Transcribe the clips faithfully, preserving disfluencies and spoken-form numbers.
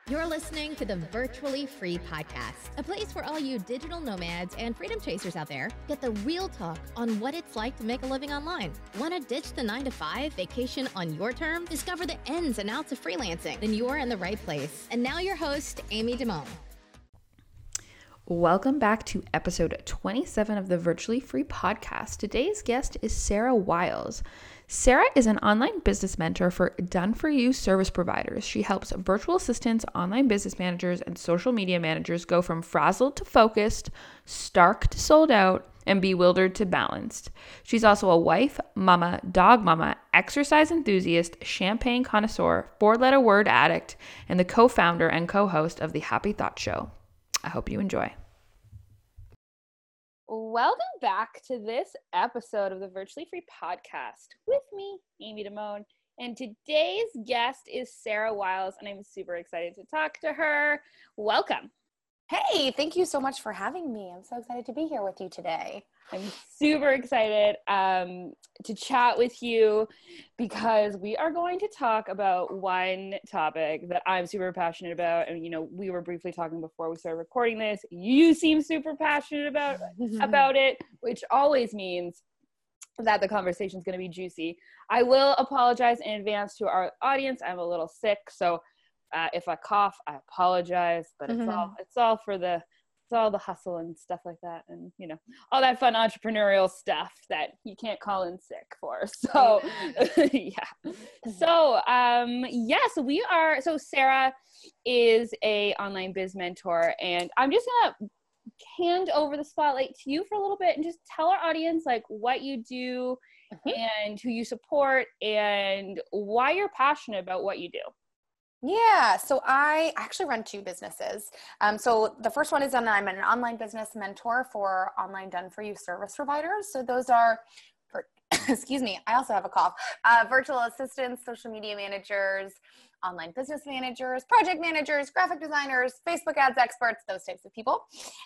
You're listening to the Virtually Free Podcast, a place for all you digital nomads and freedom chasers out there get the real talk on what it's like to make a living online. Want to ditch the nine to five, vacation on your terms, discover the ins and outs of freelancing? Then you're in the right place. And now your host, Amy Damone. Welcome back to episode twenty-seven of the Virtually Free Podcast. Today's guest is Sarah Wiles. Sarah is an online business mentor for done-for-you service providers. She helps virtual assistants, online business managers, and social media managers go from frazzled to focused, stark to sold out, and bewildered to balanced. She's also a wife, mama, dog mama, exercise enthusiast, champagne connoisseur, four-letter word addict, and the co-founder and co-host of the Happy Thought Show. I hope you enjoy. Welcome back to this episode of the Virtually Free Podcast with me, Amy Damone. And today's guest is Sarah Wiles, and I'm super excited to talk to her. Welcome. Hey, thank you so much for having me. I'm so excited to be here with you today. I'm super excited um, to chat with you because we are going to talk about one topic that I'm super passionate about. And, you know, we were briefly talking before we started recording this. You seem super passionate about, about it, which always means that the conversation is going to be juicy. I will apologize in advance to our audience. I'm a little sick, so Uh, if I cough, I apologize, but it's mm-hmm. all, it's all for the, it's all the hustle and stuff like that. And, you know, all that fun entrepreneurial stuff that you can't call in sick for. So, yeah. So, um, yeah, so we are, so Sarah is a online biz mentor, and I'm just going to hand over the spotlight to you for a little bit and just tell our audience, like, what you do mm-hmm. and who you support and why you're passionate about what you do. Yeah, so I actually run two businesses. Um, so the first one is an, I'm an online business mentor for online done-for-you service providers. So those are, for, excuse me, I also have a cough, uh, virtual assistants, social media managers, online business managers, project managers, graphic designers, Facebook ads experts, those types of people.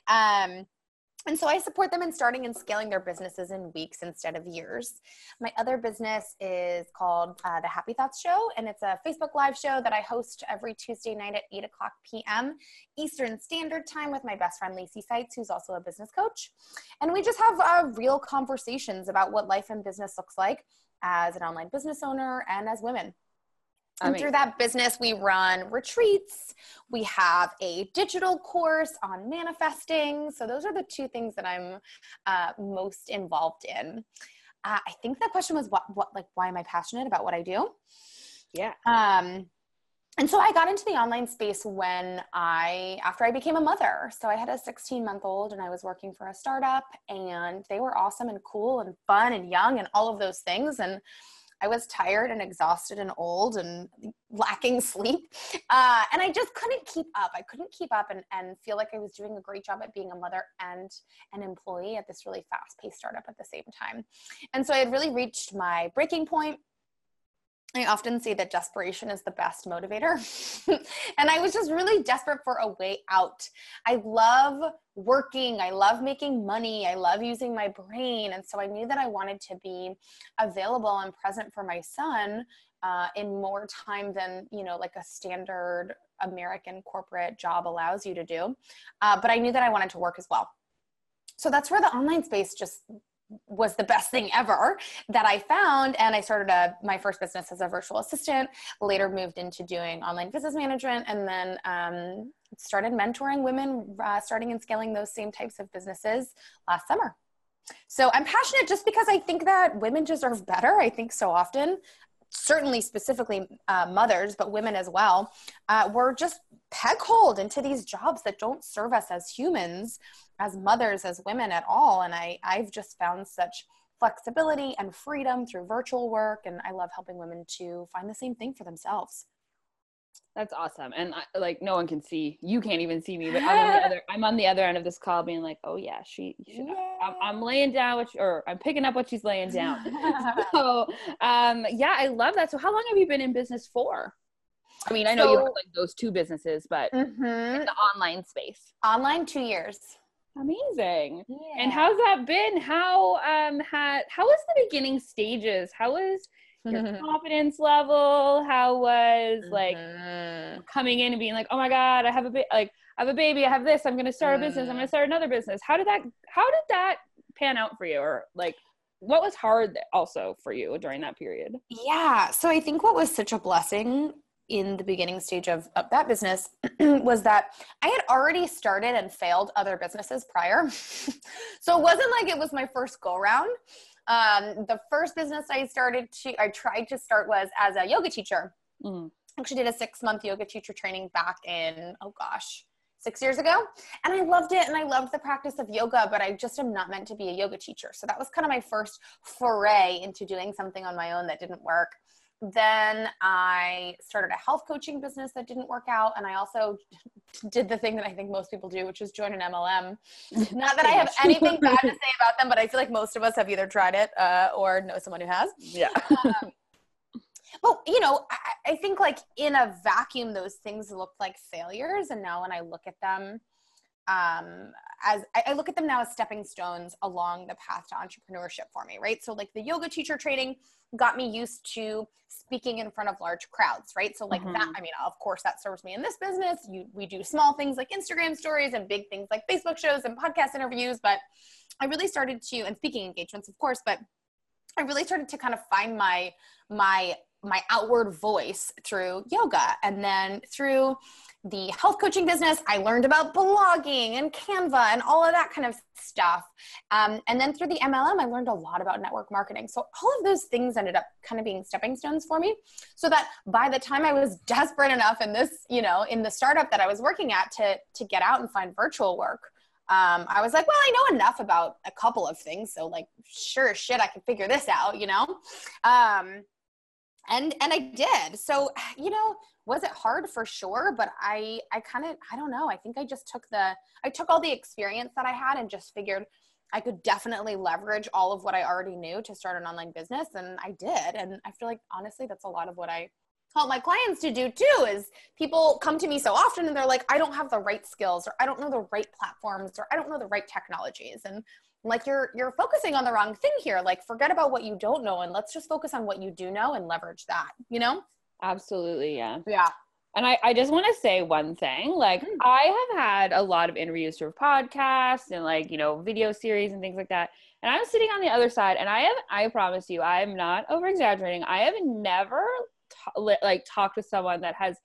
Um, And so I support them in starting and scaling their businesses in weeks instead of years. My other business is called uh, The Happy Thoughts Show, and it's a Facebook Live show that I host every Tuesday night at eight o'clock p.m. Eastern Standard Time with my best friend, Lacey Seitz, who's also a business coach. And we just have uh, real conversations about what life in business looks like as an online business owner and as women. And I mean, through that business, we run retreats. We have a digital course on manifesting. So those are the two things that I'm uh, most involved in. Uh, I think that question was what, what, like, why am I passionate about what I do? Yeah. Um, and so I got into the online space when I, after I became a mother. So I had a sixteen month old and I was working for a startup, and they were awesome and cool and fun and young and all of those things. And I was tired and exhausted and old and lacking sleep. Uh, and I just couldn't keep up. I couldn't keep up and, and feel like I was doing a great job at being a mother and an employee at this really fast-paced startup at the same time. And so I had really reached my breaking point. I often say that desperation is the best motivator. And I was just really desperate for a way out. I love working. I love making money. I love using my brain. And so I knew that I wanted to be available and present for my son uh, in more time than, you know, like a standard American corporate job allows you to do. Uh, but I knew that I wanted to work as well. So that's where the online space just was the best thing ever that I found. And I started a, my first business as a virtual assistant, later moved into doing online business management, and then um, started mentoring women, uh, starting and scaling those same types of businesses last summer. So I'm passionate just because I think that women deserve better. I think so often, certainly specifically uh, mothers, but women as well, uh, we're just peg-holed into these jobs that don't serve us as humans, as mothers, as women at all. And I, I've just found such flexibility and freedom through virtual work. And I love helping women to find the same thing for themselves. That's awesome. And I, like, no one can see, you can't even see me, but I'm on the other, I'm on the other end of this call being like, oh yeah, she, she I'm, I'm laying down what she, or I'm picking up what she's laying down. So, um, yeah, I love that. So how long have you been in business for? I mean, I know so, you have like those two businesses, but mm-hmm. in the online space. Online, two years. Amazing. Yeah. And how's that been? How, um, had, how was the beginning stages? How was your confidence level? How was like mm-hmm. coming in and being like, oh my God, I have a ba- like I have a baby, I have this, I'm going to start a business, I'm going to start another business. How did that, how did that pan out for you? Or like, what was hard also for you during that period? Yeah. So I think what was such a blessing in the beginning stage of, of that business was that I had already started and failed other businesses prior. So it wasn't like it was my first go round. Um, the first business I started to, I tried to start was as a yoga teacher. Mm. Actually did a six month yoga teacher training back in, oh gosh, six years ago. And I loved it. And I loved the practice of yoga, but I just am not meant to be a yoga teacher. So that was kind of my first foray into doing something on my own that didn't work. Then I started a health coaching business that didn't work out. And I also did the thing that I think most people do, which is join an M L M. Not that I have anything bad to say about them, but I feel like most of us have either tried it uh, or know someone who has. Yeah. um, Well, you know, I, I think like in a vacuum, those things looked like failures. And now when I look at them, um, as I, I look at them now as stepping stones along the path to entrepreneurship for me, right? So like the yoga teacher training got me used to speaking in front of large crowds, right? So like mm-hmm. that, I mean, of course that serves me in this business. You, we do small things like Instagram stories and big things like Facebook shows and podcast interviews, but I really started to, and speaking engagements, of course, but I really started to kind of find my, my, my outward voice through yoga. And then through the health coaching business, I learned about blogging and Canva and all of that kind of stuff. Um, and then through the M L M, I learned a lot about network marketing. So all of those things ended up kind of being stepping stones for me, so that by the time I was desperate enough in this, you know, in the startup that I was working at to, to get out and find virtual work, Um, I was like, well, I know enough about a couple of things. So like, sure as shit, I can figure this out, you know? Um, and, and I did. So, you know, was it hard? For sure. But I, I kind of, I don't know. I think I just took the, I took all the experience that I had and just figured I could definitely leverage all of what I already knew to start an online business. And I did. And I feel like, honestly, that's a lot of what I help my clients to do too, is people come to me so often and they're like, I don't have the right skills, or I don't know the right platforms, or I don't know the right technologies. And like, you're, you're focusing on the wrong thing here. Like, forget about what you don't know. And let's just focus on what you do know and leverage that, you know? Absolutely. Yeah. Yeah. And I, I just want to say one thing, like mm. I have had a lot of interviews through podcasts and like, you know, video series and things like that. And I'm sitting on the other side, and I have, I promise you, I'm not over exaggerating. I have never t- like talked with someone that has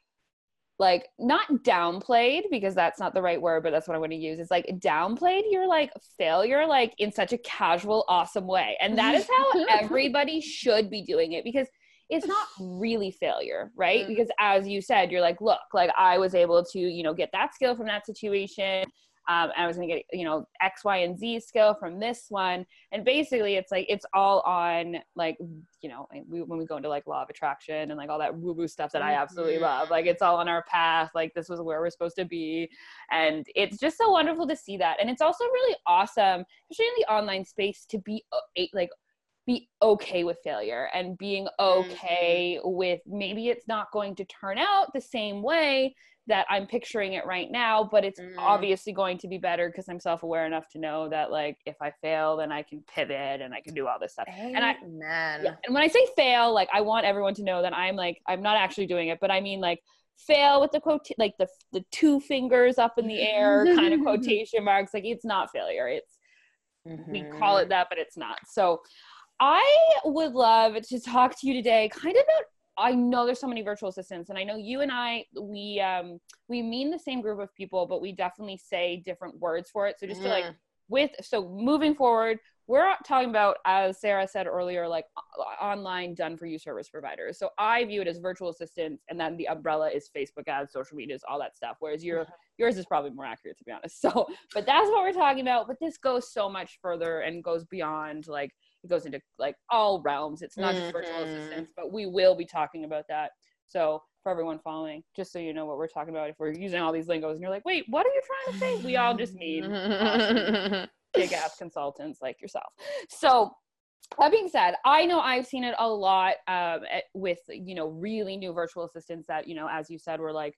like not downplayed, because that's not the right word, but that's what I'm going to use. It's like downplayed your like failure, like in such a casual, awesome way. And that is how everybody should be doing it, because it's not really failure, right? Mm. Because as you said, you're like, look, like I was able to, you know, get that skill from that situation. Um, I was going to get, you know, X, Y, and Z skill from this one. And basically it's like, it's all on like, you know, we, when we go into like law of attraction and like all that woo-woo stuff that I absolutely love, like it's all on our path. Like this was where we're supposed to be. And it's just so wonderful to see that. And it's also really awesome, especially in the online space, to be like, be okay with failure and being okay mm-hmm. with maybe it's not going to turn out the same way that I'm picturing it right now, but it's mm. obviously going to be better because I'm self-aware enough to know that like, if I fail, then I can pivot and I can do all this stuff. Amen. And I, yeah, and when I say fail, like I want everyone to know that I'm like, I'm not actually doing it, but I mean like fail with the quote, like the, the two fingers up in the air kind of quotation marks. Like it's not failure. It's, mm-hmm. we call it that, but it's not. So I would love to talk to you today kind of about, I know there's so many virtual assistants, and I know you and I, we, um, we mean the same group of people, but we definitely say different words for it. So just mm. to like with, so moving forward, we're talking about, as Sarah said earlier, like online done for you service providers. So I view it as virtual assistants, and then the umbrella is Facebook ads, social medias, all that stuff. Whereas your, mm-hmm. yours is probably more accurate, to be honest. So, but that's what we're talking about. But this goes so much further and goes beyond like, it goes into like all realms. It's not just virtual mm-hmm. assistants, but we will be talking about that. So for everyone following, just so you know what we're talking about, if we're using all these lingos and you're like, wait, what are you trying to say? We all just mean awesome, big ass consultants like yourself. So that being said, I know I've seen it a lot um, at, with, you know, really new virtual assistants that, you know, as you said, were like,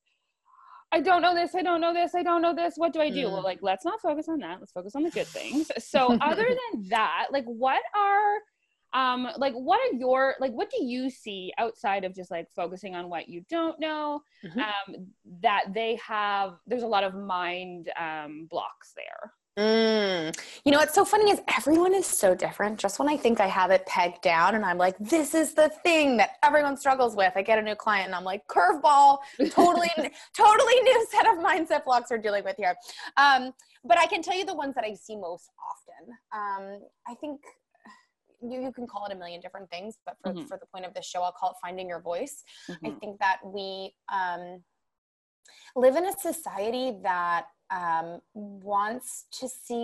I don't know this, I don't know this, I don't know this, what do I do? Mm. Well, like, let's not focus on that. Let's focus on the good things. So other than that, like, what are, um, like what are your, like, what do you see outside of just like focusing on what you don't know, Mm-hmm. um, that they have, there's a lot of mind, um, blocks there? Mm. You know, what's so funny is everyone is so different. Just when I think I have it pegged down and I'm like, this is the thing that everyone struggles with, I get a new client and I'm like, curveball, totally, totally new set of mindset blocks we're dealing with here. Um, but I can tell you the ones that I see most often. Um, I think you, you can call it a million different things, but for, Mm-hmm. for the point of this show, I'll call it finding your voice. Mm-hmm. I think that we um, live in a society that um, wants to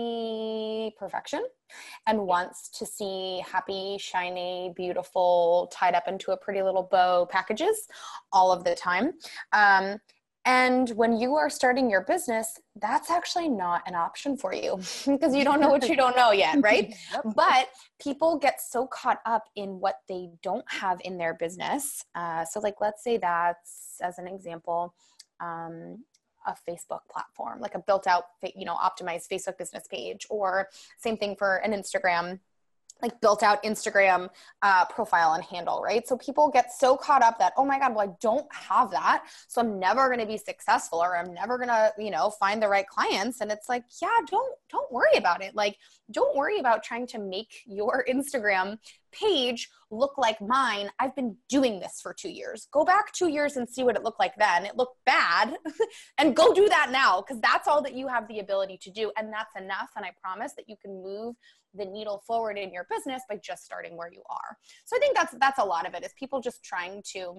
see perfection and wants to see happy, shiny, beautiful, tied up into a pretty little bow packages all of the time. Um, and when you are starting your business, that's actually not an option for you because you don't know what you don't know yet, right? Yep. But people get so caught up in what they don't have in their business. Uh, so like, let's say that's, as an example, um, a Facebook platform, like a built out, you know, optimized Facebook business page, or same thing for an Instagram, like built out Instagram uh, profile and handle, right? So people get so caught up that, oh my God, well, I don't have that, so I'm never going to be successful, or I'm never going to, you know, find the right clients. And it's like, yeah, don't, don't worry about it. Like, don't worry about trying to make your Instagram page look like mine. I've been doing this for two years. Go back two years and see what it looked like then. It looked bad and go do that now, because that's all that you have the ability to do. And that's enough. And I promise that you can move the needle forward in your business by just starting where you are. So I think that's, that's a lot of it, is people just trying to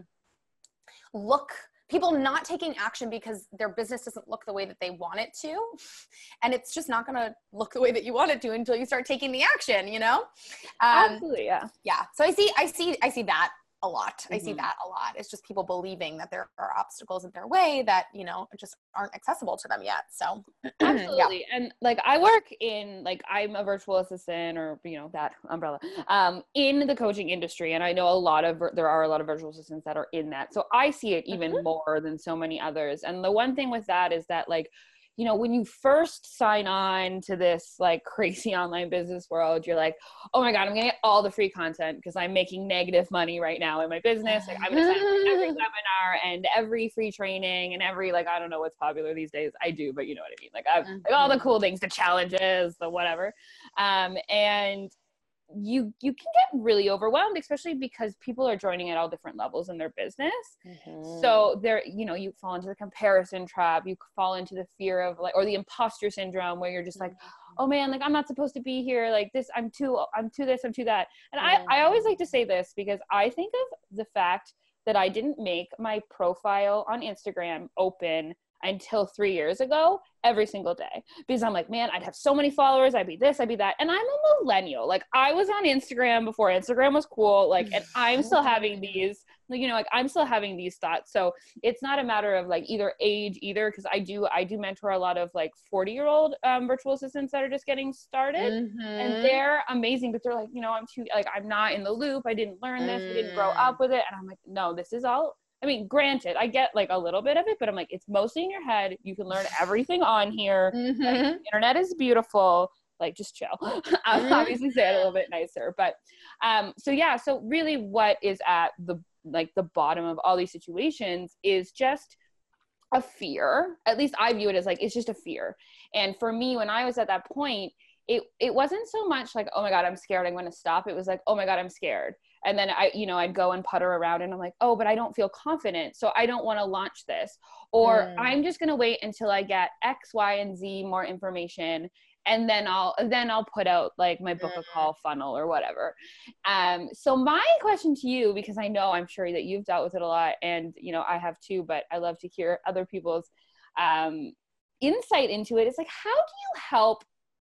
look, people not taking action because their business doesn't look the way that they want it to. And it's just not going to look the way that you want it to until you start taking the action, you know? Um, Absolutely. Yeah. yeah. So I see, I see, I see that a lot. Mm-hmm. I see that a lot. It's just people believing that there are obstacles in their way that, you know, just aren't accessible to them yet. So absolutely. Yeah. And like, I work in, like, I'm a virtual assistant, or, you know, that umbrella, um, in the coaching industry. And I know a lot of, there are a lot of virtual assistants that are in that. So I see it even Mm-hmm. more than so many others. And the one thing with that is that, like, you know, when you first sign on to this like crazy online business world, you're like, oh my God, I'm gonna get all the free content because I'm making negative money right now in my business. Like, I'm gonna sign up for every webinar and every free training and every, like, I don't know what's popular these days. I do, but you know what I mean? Like, I've, like all the cool things, the challenges, the whatever. Um, and you you can get really overwhelmed, especially because people are joining at all different levels in their business. Mm-hmm. So there, you know, you fall into the comparison trap, you fall into the fear of, like, or the imposter syndrome, where you're just like, oh man, like, I'm not supposed to be here, like this, I'm too I'm too this, I'm too that. And mm-hmm. I, I always like to say this, because I think of the fact that I didn't make my profile on Instagram open until three years ago every single day, because I'm like, man, I'd have so many followers, I'd be this, I'd be that. And I'm a millennial. Like, I was on Instagram before Instagram was cool. Like, and I'm still having these, you know, like, I'm still having these thoughts. So it's not a matter of like either age either. Cause I do, I do mentor a lot of like forty year old um, virtual assistants that are just getting started, mm-hmm. and they're amazing, but they're like, you know, I'm too, like, I'm not in the loop. I didn't learn this. Mm. I didn't grow up with it. And I'm like, no, this is all, I mean, granted, I get like a little bit of it, but I'm like, it's mostly in your head. You can learn everything on here. Mm-hmm. Like, the internet is beautiful. Like, just chill. I'll mm-hmm. obviously say it a little bit nicer, but um, so yeah. So really, what is at the like the bottom of all these situations is just a fear. At least I view it as like, it's just a fear. And for me, when I was at that point, it it wasn't so much like, oh my God, I'm scared, I'm going to stop. It was like, oh my God, I'm scared. And then I, you know, I'd go and putter around and I'm like, oh, but I don't feel confident, so I don't want to launch this. Or mm. I'm just going to wait until I get X, Y, and Z more information. And then I'll, then I'll put out like my book a call funnel or whatever. Um, so my question to you, because I know I'm sure that you've dealt with it a lot, and, you know, I have too, but I love to hear other people's um, insight into it. It's like, how do you help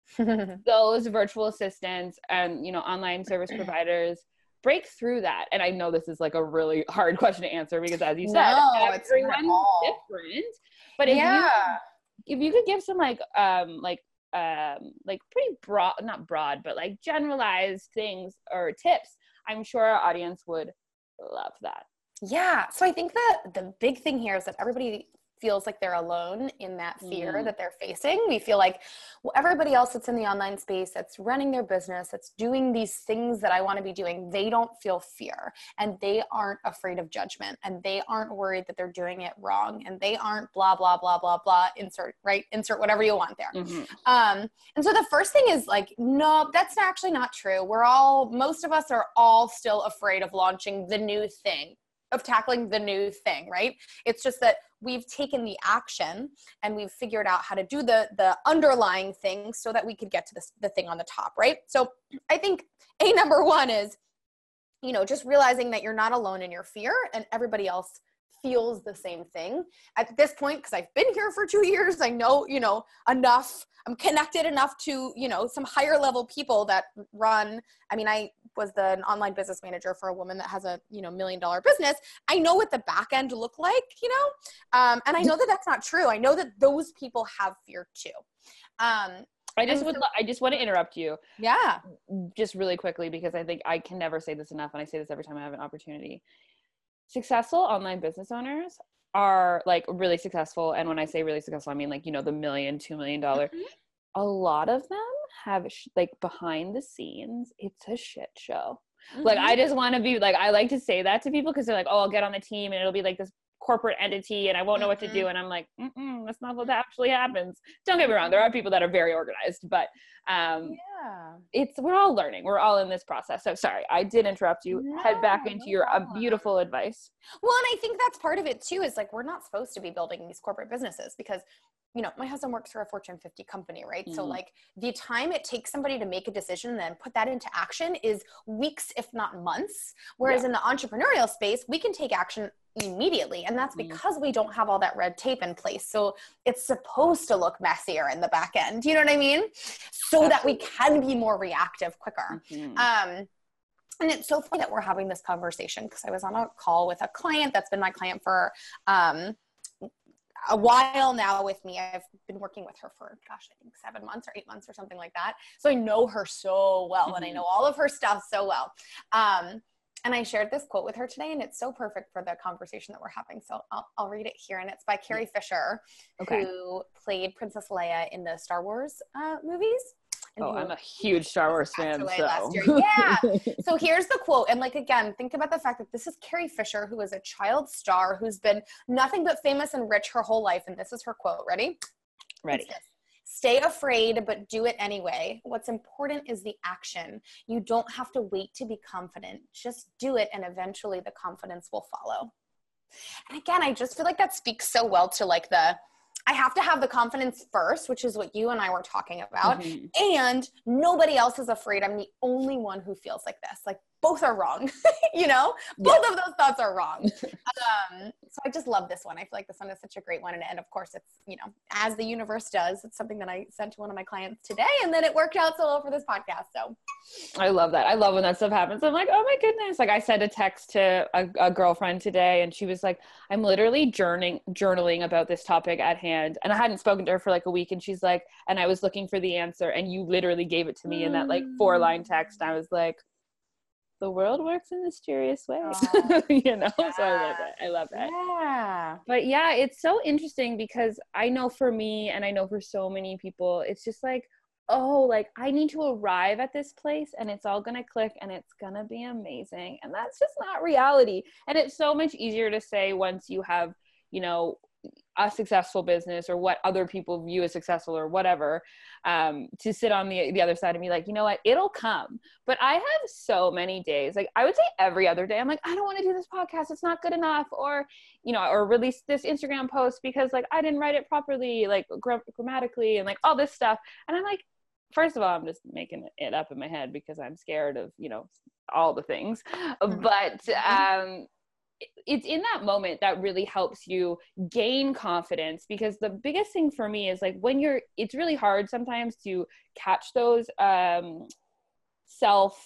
those virtual assistants and, you know, online service providers break through that? And I know this is like a really hard question to answer, because as you said, no, everyone's different. But if yeah. you if you could give some like um like um like pretty broad, not broad, but like generalized things or tips, I'm sure our audience would love that. Yeah. So I think that the big thing here is that everybody feels like they're alone in that fear Mm. that they're facing. We feel like, well, everybody else that's in the online space, that's running their business, that's doing these things that I want to be doing, they don't feel fear, and they aren't afraid of judgment, and they aren't worried that they're doing it wrong, and they aren't blah, blah, blah, blah, blah, insert, right? Insert whatever you want there. Mm-hmm. Um, and so the first thing is like, no, that's actually not true. We're all, most of us are all still afraid of launching the new thing, of tackling the new thing, right? It's just that we've taken the action and we've figured out how to do the the underlying thing so that we could get to this, the thing on the top, right? So I think a number one is, you know, just realizing that you're not alone in your fear and everybody else feels the same thing at this point, because I've been here for two years. I know, you know, enough. I'm connected enough to, you know, some higher level people that run. I mean, I was the an online business manager for a woman that has a, you know, million dollar business. I know what the back end look like, you know, um, and I know that that's not true. I know that those people have fear too. Um, I just and would, so- lo- I just want to interrupt you yeah. just really quickly, because I think I can never say this enough. And I say this every time I have an opportunity. Successful online business owners are like really successful. And when I say really successful, I mean like, you know, the million, two million dollar, Mhm. a lot of them have sh- like behind the scenes, it's a shit show. Mm-hmm. Like, I just want to be like, I like to say that to people because they're like, oh, I'll get on the team and it'll be like this corporate entity and I won't know what to do. And I'm like, mm-mm, that's not what actually happens. Don't get me wrong. There are people that are very organized, but um, yeah. it's, we're all learning. We're all in this process. So sorry, I did interrupt you. No, Head back into no your uh, problem. beautiful advice. Well, and I think that's part of it too, is like, we're not supposed to be building these corporate businesses because, you know, my husband works for a Fortune fifty company, right? Mm. So like the time it takes somebody to make a decision and then put that into action is weeks, if not months. Whereas Yeah. in the entrepreneurial space, we can take action immediately. And that's Mm. because we don't have all that red tape in place. So it's supposed to look messier in the back end. You know what I mean? So that we can be more reactive quicker. Mhm. Um, And it's so funny that we're having this conversation because I was on a call with a client that's been my client for um, a while now with me. I've been working with her for, gosh, I think seven months or eight months or something like that. So I know her so well Mm-hmm. and I know all of her stuff so well. Um, and I shared this quote with her today, and it's so perfect for the conversation that we're having. So I'll, I'll read it here. And it's by Carrie Fisher, Okay. who played Princess Leia in the Star Wars uh, movies. And Oh, who I'm a huge Star Wars passed fan. away So. last year. Yeah. So here's the quote. And like, again, think about the fact that this is Carrie Fisher, who is a child star, who's been nothing but famous and rich her whole life. And this is her quote. Ready? Ready. It's this. Stay afraid, but do it anyway. What's important is the action. You don't have to wait to be confident. Just do it, and eventually the confidence will follow. And again, I just feel like that speaks so well to like the, I have to have the confidence first, which is what you and I were talking about. Mhm. And nobody else is afraid. I'm the only one who feels like this. Like, both are wrong, you know? Both Yeah. of those thoughts are wrong. um, so I just love this one. I feel like this one is such a great one. And, and of course, it's, you know, as the universe does, it's something that I sent to one of my clients today. And then it worked out so well for this podcast. So I love that. I love when that stuff happens. I'm like, oh my goodness. Like, I sent a text to a, a girlfriend today and she was like, I'm literally journaling, journaling about this topic at hand. And I hadn't spoken to her for like a week. And she's like, and I was looking for the answer. And you literally gave it to me in that like four line text. I was like, the world works in mysterious ways, Oh, you know? yeah. So I love that. I love that. yeah. But yeah, it's so interesting because I know for me, and I know for so many people, it's just like, oh, like I need to arrive at this place and it's all going to click and it's going to be amazing. And that's just not reality. And it's so much easier to say once you have, you know, a successful business or what other people view as successful or whatever, um, to sit on the the other side and be like, you know what, it'll come. But I have so many days, like I would say every other day, I'm like, I don't want to do this podcast. It's not good enough. Or, you know, or release this Instagram post because like I didn't write it properly, like gra- grammatically and like all this stuff. And I'm like, first of all, I'm just making it up in my head because I'm scared of, you know, all the things. Mm-hmm. But, um, it's in that moment that really helps you gain confidence, because the biggest thing for me is like when you're, it's really hard sometimes to catch those um, self,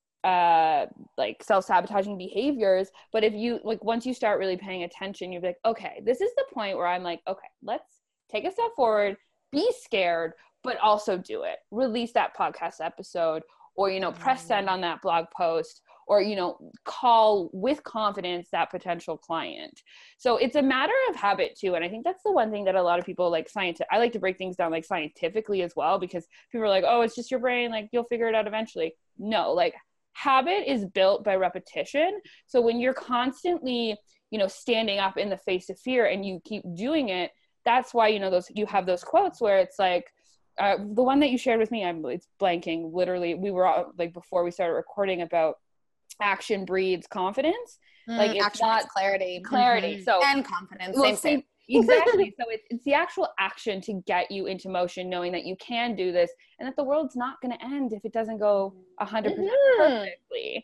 uh, like self-sabotaging behaviors. But if you, like, once you start really paying attention, you're like, okay, this is the point where I'm like, okay, let's take a step forward, be scared, but also do it. Release that podcast episode, or, you know, press send on that blog post, or, you know, call with confidence that potential client. So it's a matter of habit too. And I think that's the one thing that a lot of people like science, I like to break things down like scientifically as well, because people are like, oh, it's just your brain, like you'll figure it out eventually. No, like habit is built by repetition. So when you're constantly, you know, standing up in the face of fear and you keep doing it, that's why, you know, those, you have those quotes where it's like, uh, the one that you shared with me, I'm, it's blanking, literally, we were all, like, before we started recording, about action breeds confidence. Mm, like it's action not clarity, clarity. Mm-hmm. So and confidence, well, same, same. Exactly. So it's, it's the actual action to get you into motion, knowing that you can do this and that the world's not going to end if it doesn't go a hundred percent perfectly.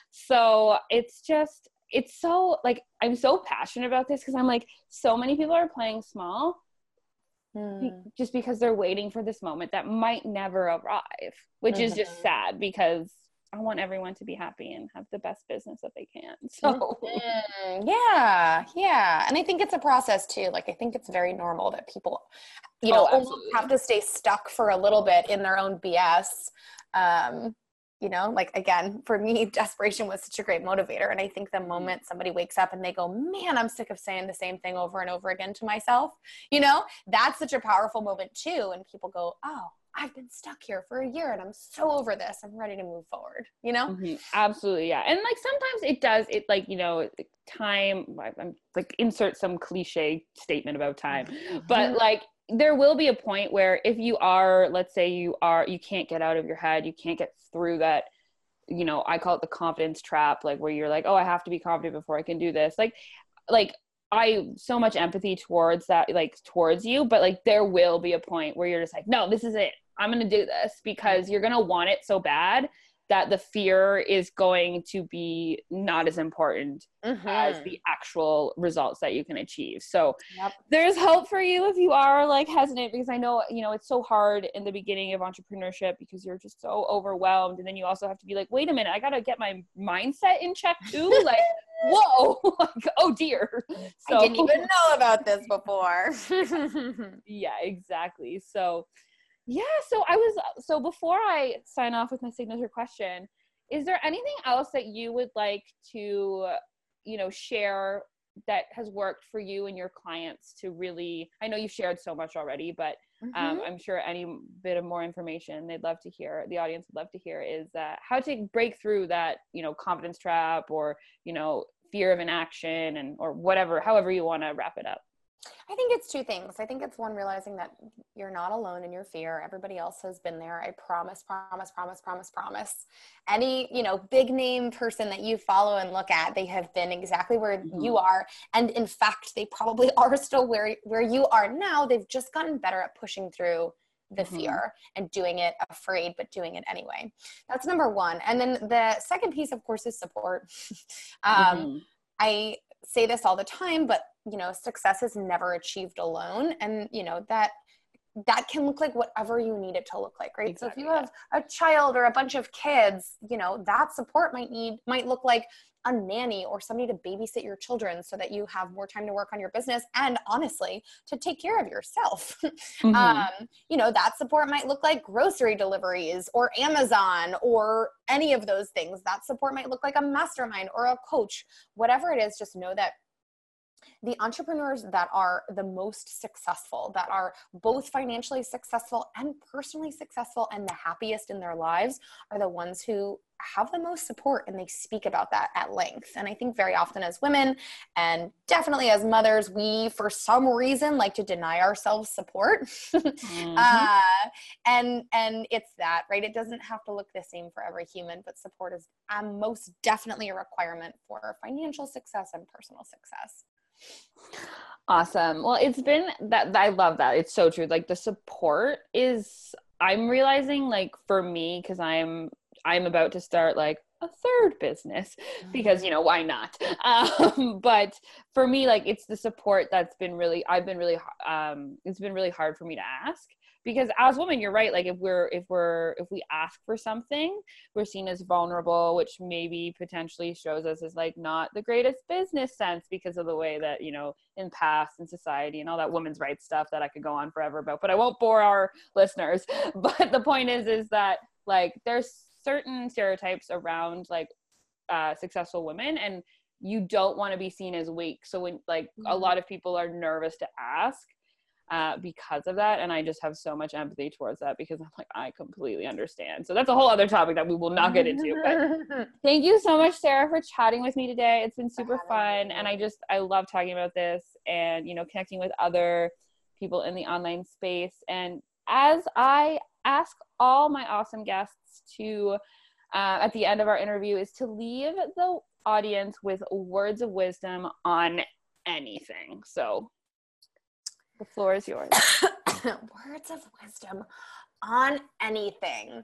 So it's just, it's so like, I'm so passionate about this because I'm like, so many people are playing small mm. just because they're waiting for this moment that might never arrive, which mm-hmm. is just sad, because I want everyone to be happy and have the best business that they can. So mm-hmm. yeah, yeah. And I think it's a process too. Like, I think it's very normal that people, you know, oh, almost have to stay stuck for a little bit in their own B S. Um, you know, like, again, for me, desperation was such a great motivator. And I think the moment somebody wakes up and they go, man, I'm sick of saying the same thing over and over again to myself, you know, that's such a powerful moment too. And people go, oh, I've been stuck here for a year and I'm so over this. I'm ready to move forward, you know? Mm-hmm. Absolutely. Yeah. And like, sometimes it does, it like, you know, time, I'm like, insert some cliche statement about time, but like, there will be a point where if you are, let's say you are, you can't get out of your head, you can't get through that, you know, I call it the confidence trap, like where you're like, oh, I have to be confident before I can do this. Like, like I so much empathy towards that, like towards you, but like, there will be a point where you're just like, no, this is it. I'm going to do this, because you're going to want it so bad that the fear is going to be not as important mm-hmm. as the actual results that you can achieve. So yep. there's hope for you if you are like hesitant, because I know, you know, it's so hard in the beginning of entrepreneurship because you're just so overwhelmed. And then you also have to be like, wait a minute, I got to get my mindset in check too. Like, whoa, like, oh dear. So, I didn't even know about this before. Yeah, exactly. So yeah. So I was, so before I sign off with my signature question, is there anything else that you would like to, you know, share that has worked for you and your clients to really, I know you've shared so much already, but mm-hmm. um, I'm sure any bit of more information they'd love to hear, the audience would love to hear, is uh, how to break through that, you know, confidence trap, or, you know, fear of inaction, and, or whatever, however you want to wrap it up. I think it's two things. I think it's one, realizing that you're not alone in your fear. Everybody else has been there. I promise, promise, promise, promise, promise. Any, you know, big name person that you follow and look at, they have been exactly where mm-hmm. you are. And in fact, they probably are still where, where you are now. They've just gotten better at pushing through the mm-hmm. fear and doing it afraid, but doing it anyway. That's number one. And then the second piece, of course, is support. um, mm-hmm. I say this all the time, but you know, success is never achieved alone. And you know, that that can look like whatever you need it to look like, right? Exactly. So if you have a child or a bunch of kids, you know, that support might need, might look like a nanny or somebody to babysit your children so that you have more time to work on your business and honestly to take care of yourself. Mm-hmm. Um, you know, that support might look like grocery deliveries or Amazon or any of those things. That support might look like a mastermind or a coach, whatever it is. Just know that the entrepreneurs that are the most successful, that are both financially successful and personally successful and the happiest in their lives, are the ones who have the most support, and they speak about that at length. And I think very often as women, and definitely as mothers, we, for some reason, like to deny ourselves support. mm-hmm. uh, and, and it's that, right? It doesn't have to look the same for every human, but support is um, most definitely a requirement for financial success and personal success. Awesome. Well, it's been that, I love that. It's so true. Like the support is, I'm realizing, like for me, cause I'm, I'm about to start like a third business because, you know, why not? Um, but for me, like it's the support that's been really, I've been really, um, it's been really hard for me to ask. Because as women, you're right. Like if we're, if we're, if we ask for something, we're seen as vulnerable, which maybe potentially shows us as like not the greatest business sense because of the way that, you know, in past in society and all that women's rights stuff that I could go on forever about, but I won't bore our listeners. But the point is, is that like there's certain stereotypes around like uh, successful women, and you don't want to be seen as weak. So when like mm-hmm. a lot of people are nervous to ask uh, because of that. And I just have so much empathy towards that because I'm like, I completely understand. So that's a whole other topic that we will not get into, but thank you so much, Sarah, for chatting with me today. It's been super fun. And I just, I love talking about this and, you know, connecting with other people in the online space. And as I ask all my awesome guests to, uh, at the end of our interview, is to leave the audience with words of wisdom on anything. So the floor is yours. Words of wisdom on anything.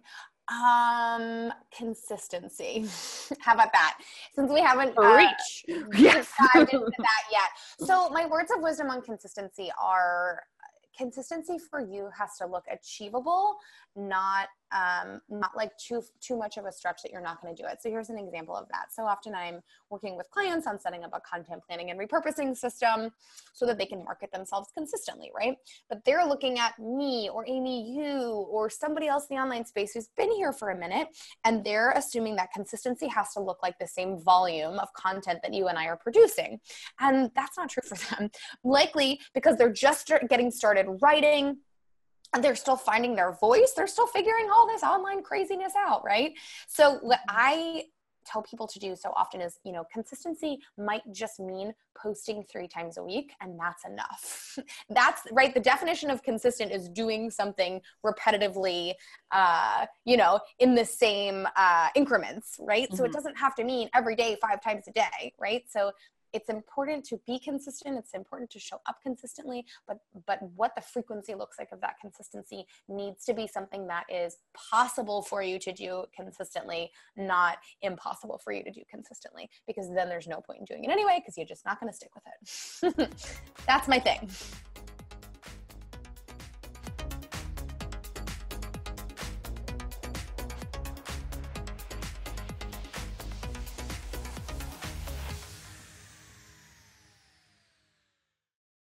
Um, consistency. How about that? Since we haven't uh, Reach. Yes. dived into that yet. So my words of wisdom on consistency are consistency for you has to look achievable, not um, not like too too much of a stretch that you're not going to do it. So here's an example of that. So often I'm working with clients on setting up a content planning and repurposing system so that they can market themselves consistently, right? But they're looking at me or Amy, you, or somebody else in the online space who's been here for a minute, and they're assuming that consistency has to look like the same volume of content that you and I are producing. And that's not true for them. Likely because they're just getting started writing, and they're still finding their voice. They're still figuring all this online craziness out, right? So what I tell people to do so often is, you know, consistency might just mean posting three times a week, and that's enough. That's right. The definition of consistent is doing something repetitively, uh, you know, in the same uh, increments, right? Mm-hmm. So it doesn't have to mean every day, five times a day, right? So it's important to be consistent. It's important to show up consistently, but but what the frequency looks like of that consistency needs to be something that is possible for you to do consistently, not impossible for you to do consistently, because then there's no point in doing it anyway, because you're just not going to stick with it. That's my thing.